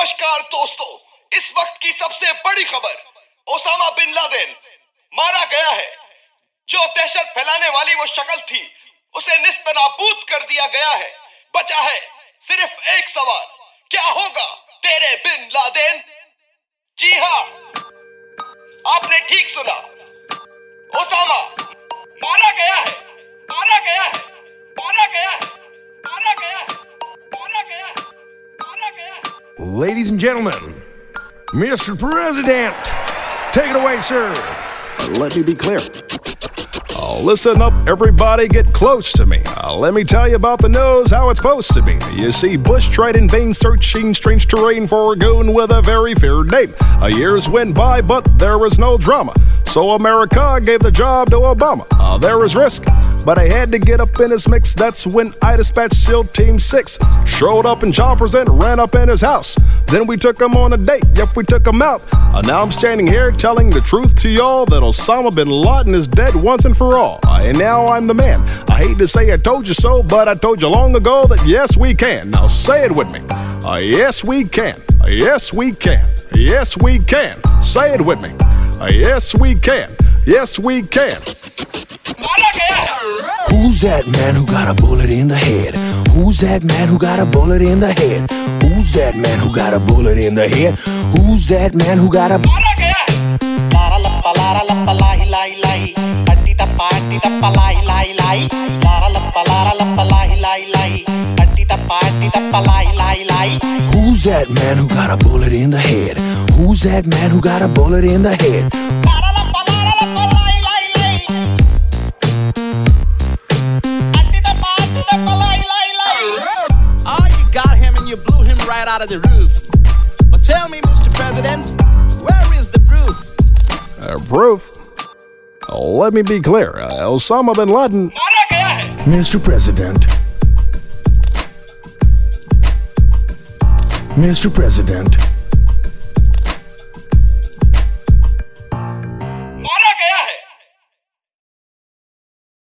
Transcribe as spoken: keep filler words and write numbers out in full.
नमस्कार दोस्तों, इस वक्त की सबसे बड़ी खबर, ओसामा बिन लादेन मारा गया है। जो दहशत फैलाने वाली वो शक्ल थी, उसे निस्तनाबूद कर दिया गया है। बचा है सिर्फ एक सवाल, क्या होगा तेरे बिन लादेन? जी हाँ, आपने ठीक सुना, ओसामा मारा गया है, मारा गया है, मारा गया है, मारा गया है, मारा गया है, मारा गया है। Ladies and gentlemen, Mister President, take it away, sir. Let me be clear. Oh, listen up, everybody, get close to me. Uh, let me tell you about the nose, how it's supposed to be. You see, Bush tried in vain searching strange terrain for a goon with a very feared name. Uh, years went by, but there was no drama. So America gave the job to Obama. Uh, there was risk, but I had to get up in his mix. That's when I dispatched SEAL Team six. Showed up in choppers and ran up in his house. Then we took him on a date, yep, we took him out. Uh, now I'm standing here telling the truth to y'all that Osama bin Laden is dead once and for all. Uh, and now I'm the man. I hate to say I told you so, but I told you long ago that yes, we can. Now say it with me. Uh, yes, we can. Uh, yes, we can. Yes, we can. Say it with me. Uh, yes, we can. Yes, we can. Who's that man who got a bullet in the head? Who's that man who got a bullet in the head? Who's that man who got a bullet in the head? Who's that man who got a Lara lappa lara lappa lai lai lai Atti tappa atti tappa lai lai lai Lara lappa lara lappa lai lai lai Atti tappa atti tappa lai lai lai Who's that man who got a bullet in the head? Who's that man who got a bullet in the head? Lara lappa lara lappa lai lai lai Atti tappa atti tappa lai lai lai Oh, you got him and you blew him right out of the roof. But tell me, Mister President, where is the proof? Uh, proof? Oh, let me be clear. Uh, Osama bin Laden. Mister President. Mister President.